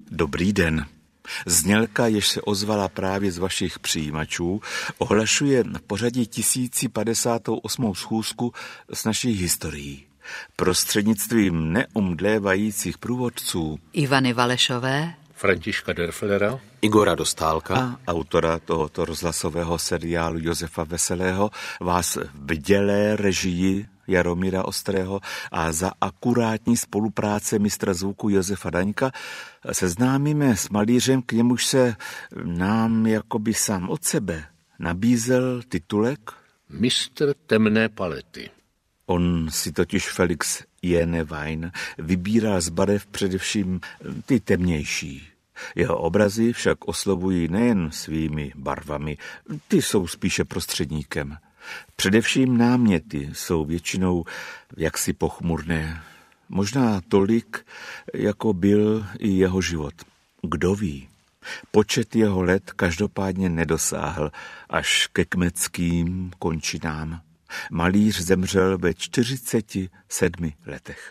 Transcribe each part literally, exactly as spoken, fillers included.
Dobrý den. Znělka, jež se ozvala právě z vašich přijímačů, ohlašuje v pořadí tisíc padesátou osmou schůzku s naší historií. Prostřednictvím neumdlévajících průvodců Ivany Valešové, Františka Derflera, Igora Dostálka a autora tohoto rozhlasového seriálu Josefa Veselého vás v bdělé režii Jaromíra Ostrého a za akurátní spolupráce mistra zvuku Josefa Daňka seznámíme s malířem, k němuž se nám jakoby sám od sebe nabízel titulek Mistr temné palety. On si totiž Felix Jennewein vybíral z barev především ty temnější. Jeho obrazy však oslovují nejen svými barvami, ty jsou spíše prostředníkem. Především náměty jsou většinou jaksi pochmurné. Možná tolik, jako byl i jeho život. Kdo ví? Počet jeho let každopádně nedosáhl až ke kmeckým končinám. Malíř zemřel ve čtyřiceti sedmi letech.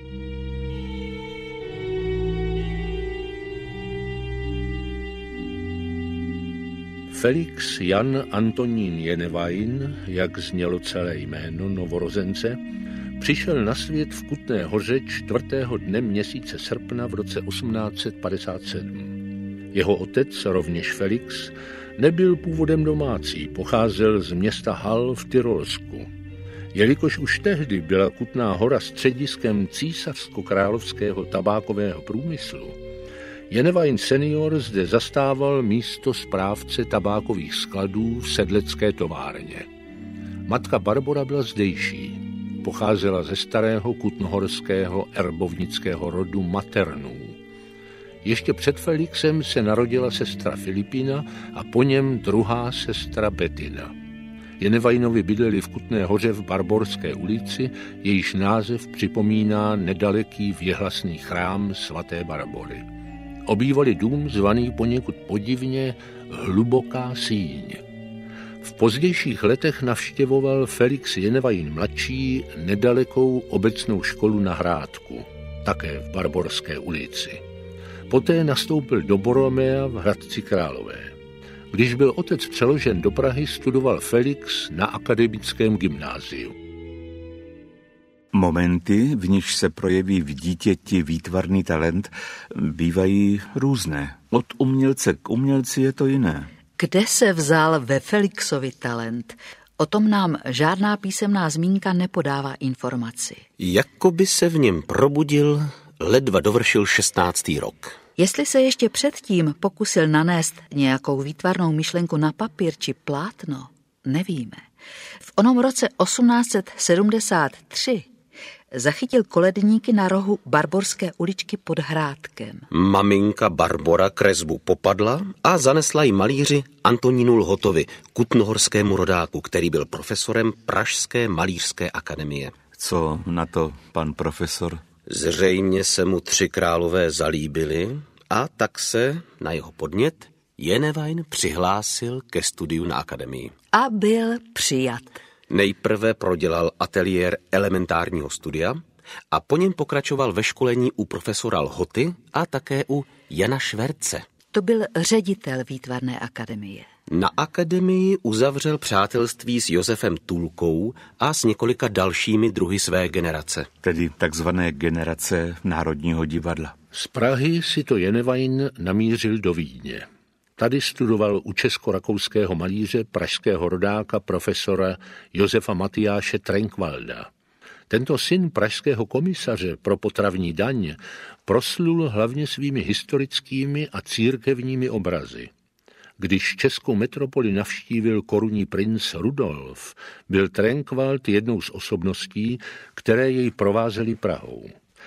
Felix Jan Antonín Jennewein, jak znělo celé jméno novorozence, přišel na svět v Kutné Hoře čtvrtého dne měsíce srpna v roce osmnáct set padesát sedm. Jeho otec, rovněž Felix, nebyl původem domácí, pocházel z města Hall v Tyrolsku. Jelikož už tehdy byla Kutná Hora střediskem císařsko-královského tabákového průmyslu, Jennewein senior zde zastával místo správce tabákových skladů v sedlecké továrně. Matka Barbora byla zdejší. Pocházela ze starého kutnohorského erbovnického rodu Maternů. Ještě před Felixem se narodila sestra Filipina a po něm druhá sestra Bettina. Jenneweinovi bydleli v Kutné Hoře v Barborské ulici, jejíž název připomíná nedaleký věhlasný chrám svaté Barbory. Obývali dům zvaný poněkud podivně Hluboká síň. V pozdějších letech navštěvoval Felix Jennewein mladší nedalekou obecnou školu na Hrádku, také v Barborské ulici. Poté nastoupil do Boromea v Hradci Králové. Když byl otec přeložen do Prahy, studoval Felix na akademickém gymnáziu. Momenty, v nichž se projeví v dítěti výtvarný talent, bývají různé. Od umělce k umělci je to jiné. Kde se vzal ve Felixovi talent? O tom nám žádná písemná zmínka nepodává informaci. Jakoby se v něm probudil, ledva dovršil šestnáctý rok. Jestli se ještě předtím pokusil nanést nějakou výtvarnou myšlenku na papír či plátno, nevíme. V onom roce osmnáct set sedmdesát tři zachytil koledníky na rohu Barborské uličky pod Hrádkem. Maminka Barbora kresbu popadla a zanesla ji malíři Antonínu Lhotovi, kutnohorskému rodáku, který byl profesorem Pražské malířské akademie. Co na to pan profesor? Zřejmě se mu tři králové zalíbili a tak se na jeho podnět Jennewein přihlásil ke studiu na akademii. A byl přijat. Nejprve prodělal ateliér elementárního studia a po něm pokračoval ve školení u profesora Lhoty a také u Jana Šverce. To byl ředitel výtvarné akademie. Na akademii uzavřel přátelství s Josefem Tulkou a s několika dalšími druhy své generace. Tedy takzvané generace Národního divadla. Z Prahy si to Jennewein namířil do Vídně. Tady studoval u česko-rakouského malíře, pražského rodáka, profesora Josefa Matyáše Trenkwalda. Tento syn pražského komisaře pro potravní daň proslul hlavně svými historickými a církevními obrazy. Když českou metropoli navštívil korunní princ Rudolf, byl Trenkwald jednou z osobností, které jej provázely Prahou.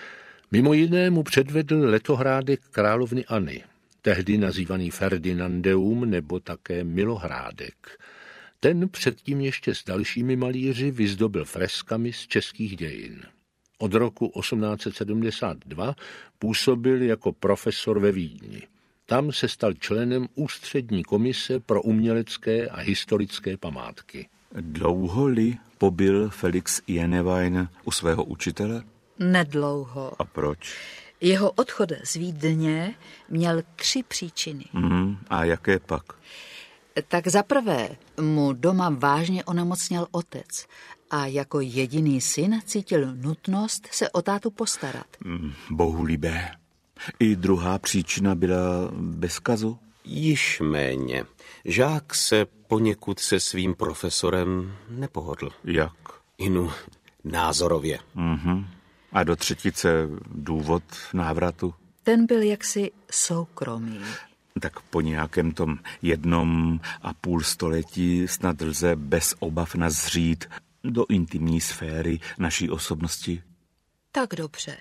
Mimo jiné mu předvedl letohrádek královny Anny, tehdy nazývaný Ferdinandeum nebo také Milohrádek. Ten předtím ještě s dalšími malíři vyzdobil freskami z českých dějin. Od roku osmnáct set sedmdesát dva působil jako profesor ve Vídni. Tam se stal členem ústřední komise pro umělecké a historické památky. Dlouho-li pobyl Felix Jennewein u svého učitele? Nedlouho. A proč? Jeho odchod z Vídně měl tři příčiny. Mm, a jaké pak? Tak zaprvé mu doma vážně onemocněl otec a jako jediný syn cítil nutnost se o tátu postarat. Mm, bohulibé. I druhá příčina byla bez kazu? Již méně. Žák se poněkud se svým profesorem nepohodl. Jak? Inu názorově. Mm-hmm. A do třetice důvod návratu? Ten byl jaksi soukromý. Tak po nějakém tom jednom a půl století snad lze bez obav nazřít do intimní sféry naší osobnosti. Tak dobře.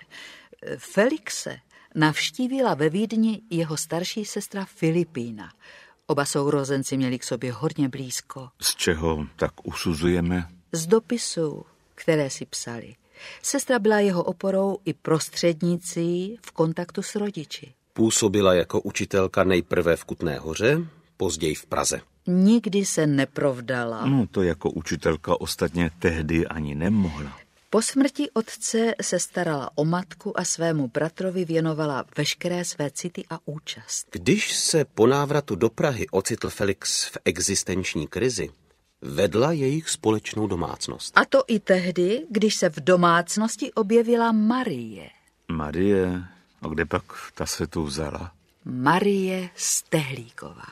Felixe navštívila ve Vídni jeho starší sestra Filipína. Oba sourozenci měli k sobě hodně blízko. Z čeho tak usuzujeme? Z dopisů, které si psali. Sestra byla jeho oporou i prostřednicí v kontaktu s rodiči. Působila jako učitelka nejprve v Kutné Hoře, později v Praze. Nikdy se neprovdala. No to jako učitelka ostatně tehdy ani nemohla. Po smrti otce se starala o matku a svému bratrovi věnovala veškeré své city a účast. Když se po návratu do Prahy ocitl Felix v existenční krizi, vedla jejich společnou domácnost. A to i tehdy, když se v domácnosti objevila Marie. Marie? A kde pak ta se tu vzala? Marie Stehlíková.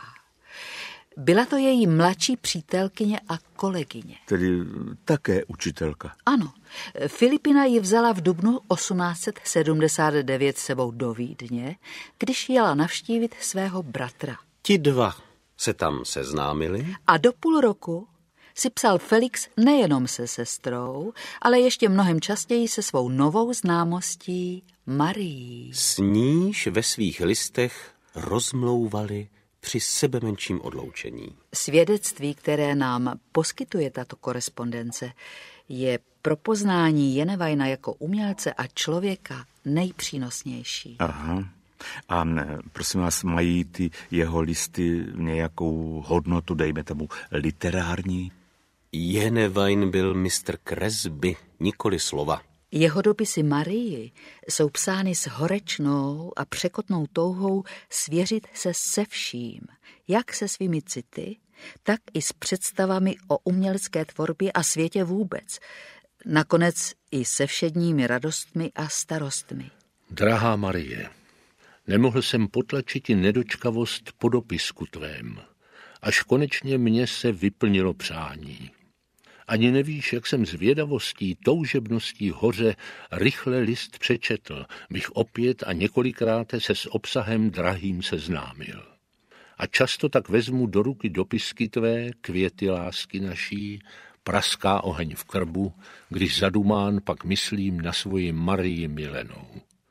Byla to její mladší přítelkyně a kolegyně. Tedy také učitelka. Ano. Filipina ji vzala v dubnu osmnáct set sedmdesát devět sebou do Vídně, když jela navštívit svého bratra. Ti dva se tam seznámili. A do půl roku si psal Felix nejenom se sestrou, ale ještě mnohem častěji se svou novou známostí Marií. S níž ve svých listech rozmlouvali při sebemenším odloučení. Svědectví, které nám poskytuje tato korespondence, je pro poznání Jenevajna jako umělce a člověka nejpřínosnější. Aha. A prosím vás, mají ty jeho listy nějakou hodnotu, dejme tomu literární? Jenevajn byl mistr kresby, nikoli slova. Jeho dopisy Marii jsou psány s horečnou a překotnou touhou svěřit se se vším, jak se svými city, tak i s představami o umělecké tvorbě a světě vůbec. Nakonec i se všedními radostmi a starostmi. Drahá Marie, nemohl jsem potlačit i nedočkavost po dopisku tvém, až konečně mně se vyplnilo přání. Ani nevíš, jak jsem zvědavostí, toužebností hoře rychle list přečetl, bych opět a několikrát se s obsahem drahým seznámil. A často tak vezmu do ruky dopisky tvé, květy lásky naší, praská oheň v krbu, když zadumán pak myslím na svoji Marii milenou.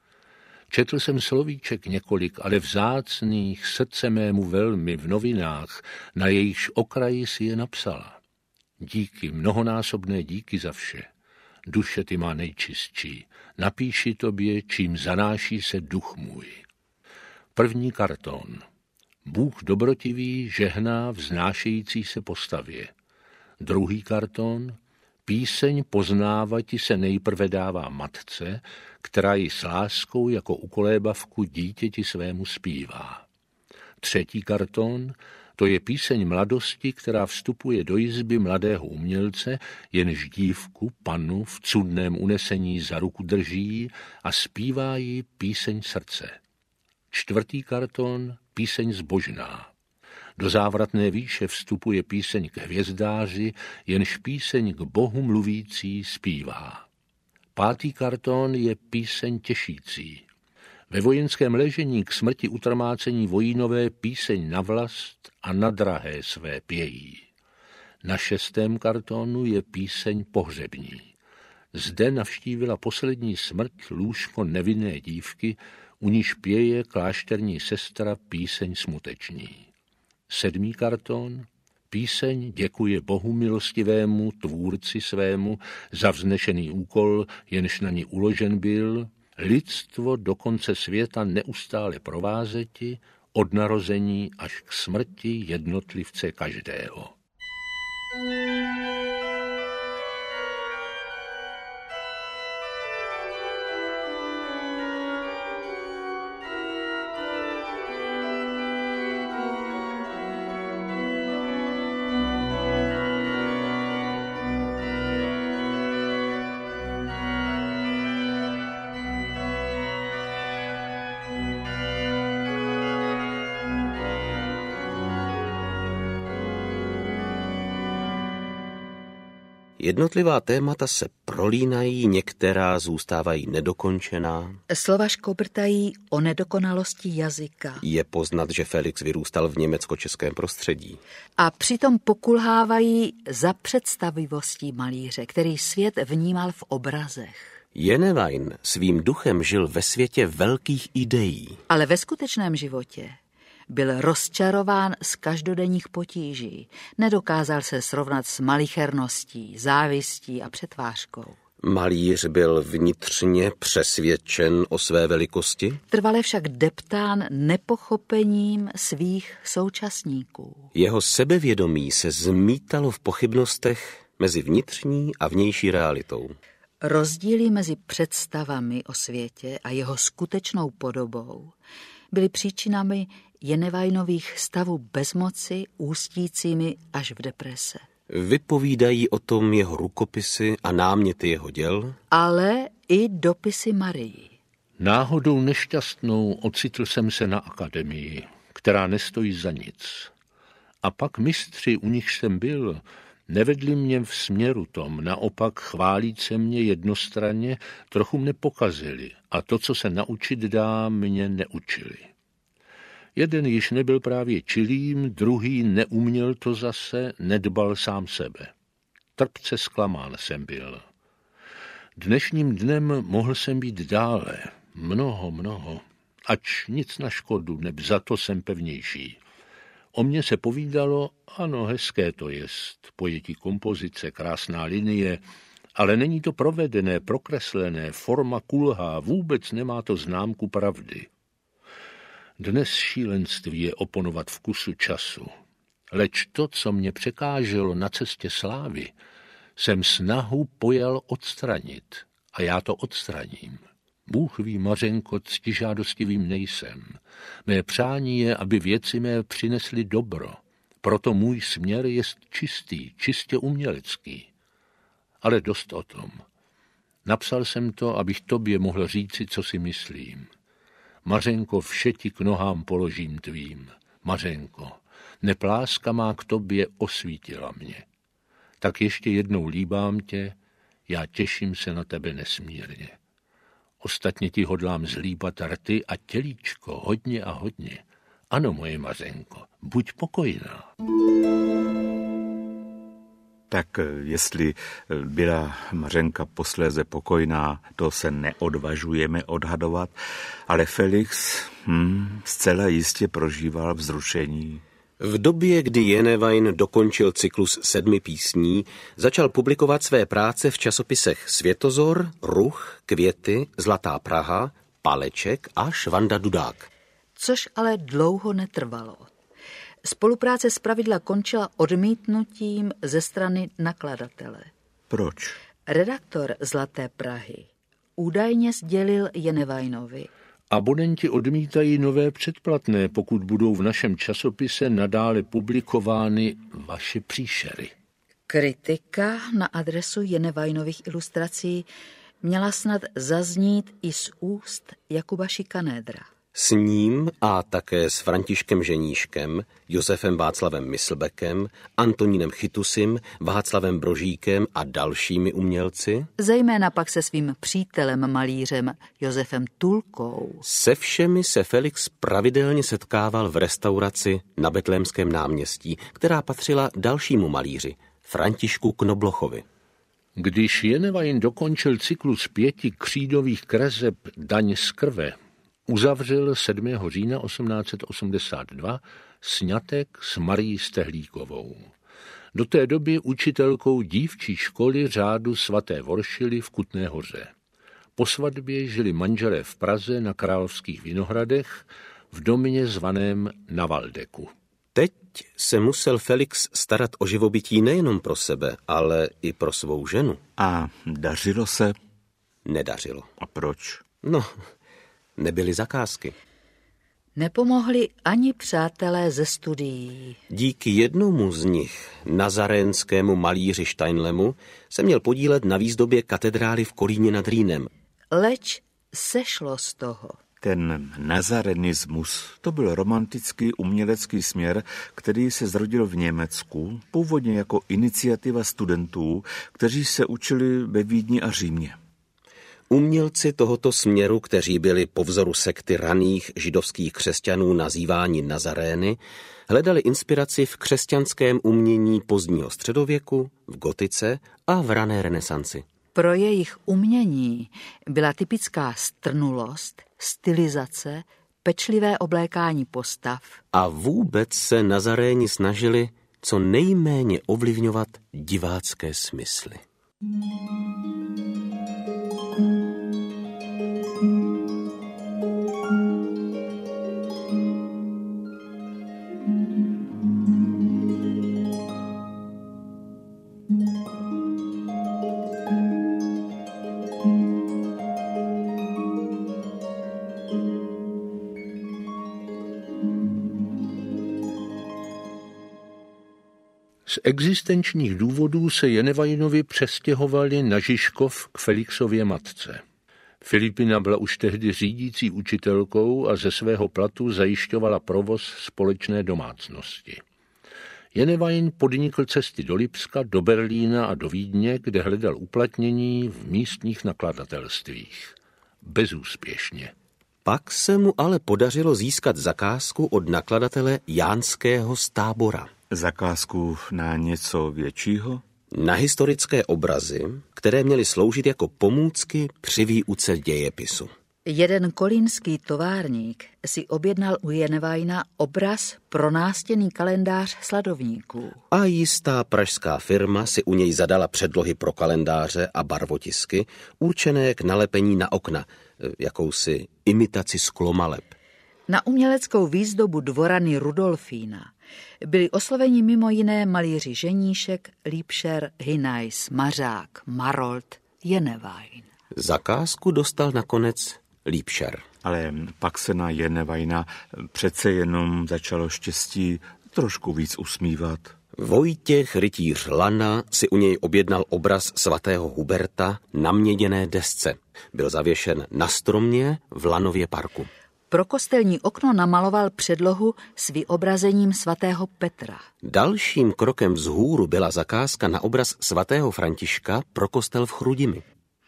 Četl jsem slovíček několik, ale vzácných, srdce mému velmi v novinách, na jejichž okraji si je napsala. Díky, mnohonásobné díky za vše. Duše ty má nejčistší. Napíši tobě, čím zanáší se duch můj. První karton. Bůh dobrotivý žehná vznášející se postavě. Druhý karton. Píseň poznávati se nejprve dává matce, která ji s láskou jako ukolébavku dítěti svému zpívá. Třetí karton. To je píseň mladosti, která vstupuje do jizby mladého umělce, jenž dívku, pannu, v cudném unesení za ruku drží a zpívá jí píseň srdce. Čtvrtý karton, píseň zbožná. Do závratné výše vstupuje píseň k hvězdáři, jenž píseň k Bohu mluvící zpívá. Pátý karton je píseň těšící. Ve vojenském ležení k smrti utrmácení vojínové píseň na vlast a na drahé své pějí. Na šestém kartonu je píseň pohřební. Zde navštívila poslední smrt lůžko nevinné dívky, u níž pěje klášterní sestra píseň smuteční. Sedmý karton, píseň děkuje Bohu milostivému, tvůrci svému, za vznešený úkol, jenž na ní uložen byl, lidstvo do konce světa neustále provázeti, od narození až k smrti jednotlivce každého. Jednotlivá témata se prolínají, některá zůstávají nedokončená. Slova škobrtají o nedokonalosti jazyka. Je poznat, že Felix vyrůstal v německo-českém prostředí. A přitom pokulhávají za představivostí malíře, který svět vnímal v obrazech. Jenewein svým duchem žil ve světě velkých ideí. Ale ve skutečném životě byl rozčarován z každodenních potíží. Nedokázal se srovnat s malicherností, závistí a přetvářkou. Malíř byl vnitřně přesvědčen o své velikosti? Trvale však deptán nepochopením svých současníků. Jeho sebevědomí se zmítalo v pochybnostech mezi vnitřní a vnější realitou. Rozdíly mezi představami o světě a jeho skutečnou podobou byly příčinami Jeneweinových stavů bezmoci, ústícími až v deprese. Vypovídají o tom jeho rukopisy a náměty jeho děl, ale i dopisy Marii. Náhodou nešťastnou ocitl jsem se na akademii, která nestojí za nic. A pak mistři, u nich jsem byl, nevedli mě v směru tom, naopak chválíce mě jednostranně, trochu mne pokazili a to, co se naučit dá, mě neučili. Jeden již nebyl právě čilým, druhý neuměl to zase, nedbal sám sebe. Trpce zklamán jsem byl. Dnešním dnem mohl jsem být dále, mnoho, mnoho, ač nic na škodu, neb za to jsem pevnější. O mně se povídalo, ano, hezké to jest, pojetí kompozice, krásná linie, ale není to provedené, prokreslené, forma kulhá, vůbec nemá to známku pravdy. Dnes šílenství je oponovat vkusu času, leč to, co mě překáželo na cestě slávy, jsem snahu pojal odstranit a já to odstraním. Bůh ví, Mařenko, ctižádostivým nejsem. Mé přání je, aby věci mé přinesly dobro. Proto můj směr je čistý, čistě umělecký. Ale dost o tom. Napsal jsem to, abych tobě mohl říci, co si myslím. Mařenko, vše ti k nohám položím tvým. Mařenko, nepláska má k tobě osvítila mě. Tak ještě jednou líbám tě, já těším se na tebe nesmírně. Ostatně ti hodlám zlíbat rty a tělíčko hodně a hodně. Ano, moje Mařenko, buď pokojná. Tak jestli byla Mařenka posléze pokojná, to se neodvažujeme odhadovat, ale Felix hm, zcela jistě prožíval vzrušení. V době, kdy Jenewein dokončil cyklus sedmi písní, začal publikovat své práce v časopisech Světozor, Ruch, Květy, Zlatá Praha, Paleček a Švanda Dudák. Což ale dlouho netrvalo. Spolupráce zpravidla končila odmítnutím ze strany nakladatele. Proč? Redaktor Zlaté Prahy údajně sdělil Jeneweinovi: Abonenti odmítají nové předplatné, pokud budou v našem časopise nadále publikovány vaše příšery. Kritika na adresu Jeneweinových ilustrací měla snad zaznít i z úst Jakuba Šikanédra. S ním a také s Františkem Ženíškem, Josefem Václavem Myslbekem, Antonínem Chytusim, Václavem Brožíkem a dalšími umělci, zejména pak se svým přítelem malířem Josefem Tulkou. Se všemi se Felix pravidelně setkával v restauraci na Betlémském náměstí, která patřila dalšímu malíři, Františku Knoblochovi. Když Jenewein dokončil cyklus pěti křídových kreseb Daň z krve, uzavřel sedmého října osmnáct set osmdesát dva sňatek s Marií Stehlíkovou. Do té doby učitelkou dívčí školy řádu svaté Voršily v Kutné Hoře. Po svatbě žili manželé v Praze na Královských Vinohradech v domě zvaném Na Valdeku. Teď se musel Felix starat o živobytí nejenom pro sebe, ale i pro svou ženu. A dařilo se? Nedařilo. A proč? No, nebyly zakázky. Nepomohli ani přátelé ze studií. Díky jednomu z nich, nazarénskému malíři Steinlemu, se měl podílet na výzdobě katedrály v Kolíně nad Rýnem. Leč sešlo z toho. Ten nazarenismus, to byl romantický umělecký směr, který se zrodil v Německu, původně jako iniciativa studentů, kteří se učili ve Vídni a Římě. Umělci tohoto směru, kteří byli po vzoru sekty raných židovských křesťanů nazýváni Nazarény, hledali inspiraci v křesťanském umění pozdního středověku, v gotice a v rané renesanci. Pro jejich umění byla typická strnulost, stylizace, pečlivé oblékání postav. A vůbec se Nazaréni snažili co nejméně ovlivňovat divácké smysly. Z existenčních důvodů se Jenevajnovi přestěhovali na Žižkov k Felixově matce. Filipina byla už tehdy řídící učitelkou a ze svého platu zajišťovala provoz společné domácnosti. Jenevajn podnikl cesty do Lipska, do Berlína a do Vídně, kde hledal uplatnění v místních nakladatelstvích. Bezúspěšně. Pak se mu ale podařilo získat zakázku od nakladatele Jánského z Tábora. Zakázku na něco většího? Na historické obrazy, které měly sloužit jako pomůcky při výuce dějepisu. Jeden kolínský továrník si objednal u Jenevajna obraz pro nástěnný kalendář sladovníků. A jistá pražská firma si u něj zadala předlohy pro kalendáře a barvotisky, určené k nalepení na okna, jakousi imitaci sklomaleb. Na uměleckou výzdobu dvorany Rudolfína byli osloveni mimo jiné malíři Ženíšek, Liebscher, Hinajs, Mařák, Marold, Jenevajn. Zakázku dostal nakonec Liebscher. Ale pak se na Jenevajna přece jenom začalo štěstí trošku víc usmívat. Vojtěch rytíř Lana si u něj objednal obraz svatého Huberta na měděné desce. Byl zavěšen na stromě v Lanově parku. Pro kostelní okno namaloval předlohu s vyobrazením svatého Petra. Dalším krokem vzhůru byla zakázka na obraz svatého Františka pro kostel v Chrudimi.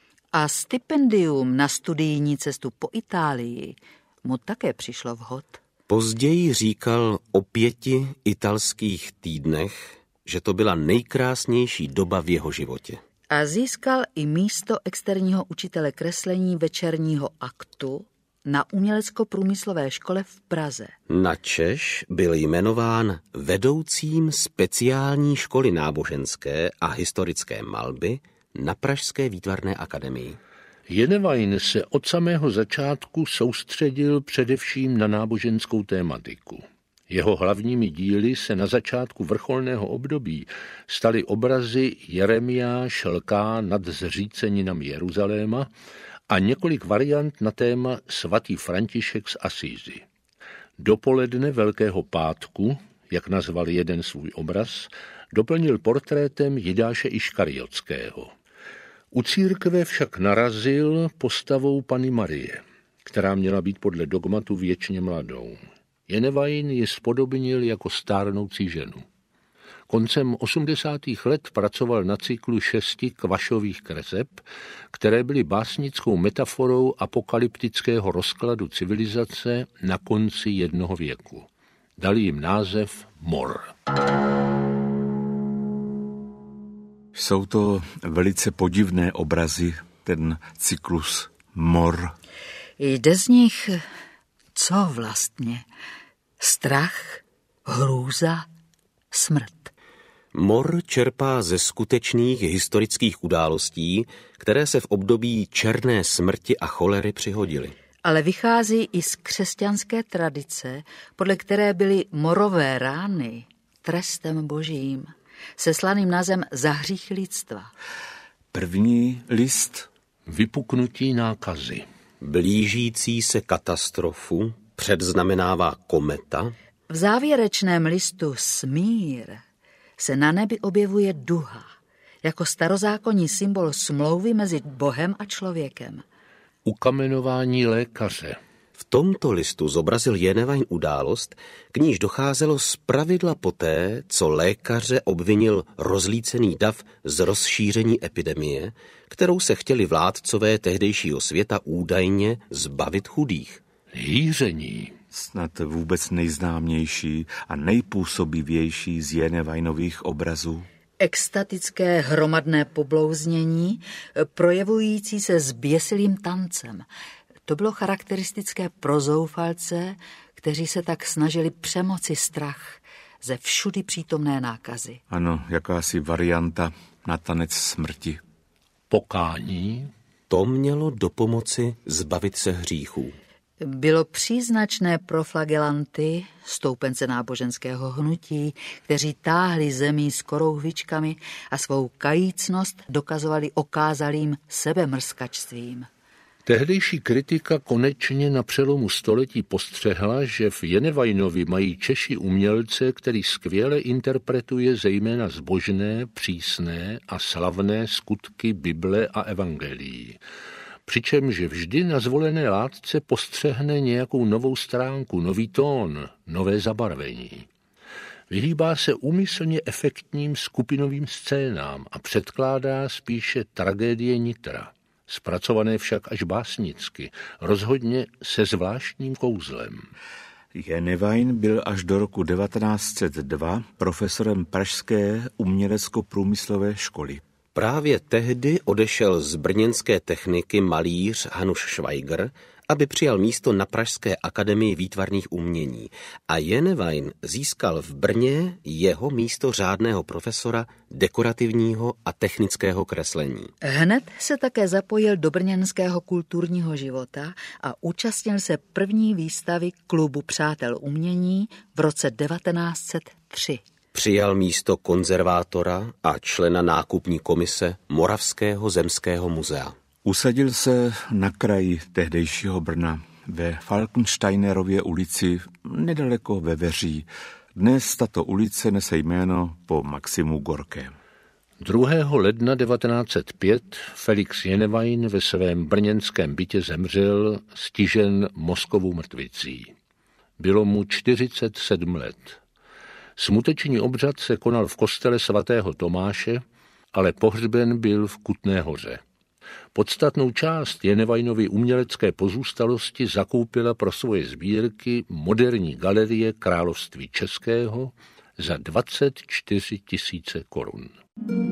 A stipendium na studijní cestu po Itálii mu také přišlo vhod. Později říkal o pěti italských týdnech, že to byla nejkrásnější doba v jeho životě. A získal i místo externího učitele kreslení večerního aktu na umělecko-průmyslové škole v Praze. Načež byl jmenován vedoucím speciální školy náboženské a historické malby na Pražské výtvarné akademii. Jenevajn se od samého začátku soustředil především na náboženskou tématiku. Jeho hlavními díly se na začátku vrcholného období staly obrazy Jeremiáš lká nad zříceninami Jeruzaléma a několik variant na téma svatý František z Asízy. Dopoledne Velkého pátku, jak nazval jeden svůj obraz, doplnil portrétem Jidáše Iškariotského. U církve však narazil postavou Panny Marie, která měla být podle dogmatu věčně mladou. Jenevajn ji spodobnil jako stárnoucí ženu. Koncem osmdesátých let pracoval na cyklu šesti kvašových kreseb, které byly básnickou metaforou apokalyptického rozkladu civilizace na konci jednoho věku. Dali jim název Mor. Jsou to velice podivné obrazy, ten cyklus Mor. Jde z nich co vlastně? Strach, hrůza, smrt. Mor čerpá ze skutečných historických událostí, které se v období černé smrti a cholery přihodily. Ale vychází i z křesťanské tradice, podle které byly morové rány trestem božím, seslaným na zem za hříchy lidstva. První list. Vypuknutí nákazy. Blížící se katastrofu předznamenává kometa. V závěrečném listu Smír se na nebi objevuje duha, jako starozákonní symbol smlouvy mezi Bohem a člověkem. Ukamenování lékaře. V tomto listu zobrazil Jenewein událost, k níž docházelo zpravidla poté, co lékaře obvinil rozlícený dav z rozšíření epidemie, kterou se chtěli vládcové tehdejšího světa údajně zbavit chudých. Hýření. Snad vůbec nejznámější a nejpůsobivější z Jeneweinových obrazů. Extatické hromadné poblouznění, projevující se zběsilým tancem. To bylo charakteristické pro zoufalce, kteří se tak snažili přemoci strach ze všudy přítomné nákazy. Ano, jakási varianta na tanec smrti. Pokání. To mělo dopomoci zbavit se hříchů. Bylo příznačné pro flagelanty, stoupence náboženského hnutí, kteří táhli zemí s korouhvičkami a svou kajícnost dokazovali okázalým sebemrskačstvím. Tehdejší kritika konečně na přelomu století postřehla, že v Jeneweinovi mají Češi umělce, který skvěle interpretuje zejména zbožné, přísné a slavné skutky Bible a evangelií. Přičemž vždy na zvolené látce postřehne nějakou novou stránku, nový tón, nové zabarvení. Vyhýbá se úmyslně efektním skupinovým scénám a předkládá spíše tragédie nitra, zpracované však až básnicky, rozhodně se zvláštním kouzlem. Jenewein byl až do roku devatenáct set dva profesorem pražské umělecko-průmyslové školy. Právě tehdy odešel z brněnské techniky malíř Hanuš Schweiger, aby přijal místo na Pražské akademii výtvarných umění a Jenewein získal v Brně jeho místo řádného profesora dekorativního a technického kreslení. Hned se také zapojil do brněnského kulturního života a účastnil se první výstavy Klubu přátel umění v roce devatenáct set tři. Přijal místo konzervátora a člena nákupní komise Moravského zemského muzea. Usadil se na kraji tehdejšího Brna ve Falkensteinerově ulici nedaleko Veveří. Dnes tato ulice nese jméno po Maximu Gorkém. druhého ledna devatenáct set pět Felix Jenewein ve svém brněnském bytě zemřel, stižen mozkovou mrtvicí. Bylo mu čtyřicet sedm let. Smuteční obřad se konal v kostele svatého Tomáše, ale pohřben byl v Kutné Hoře. Podstatnou část Jeneweinovy umělecké pozůstalosti zakoupila pro svoje sbírky moderní galerie Království českého za dvacet čtyři tisíce korun.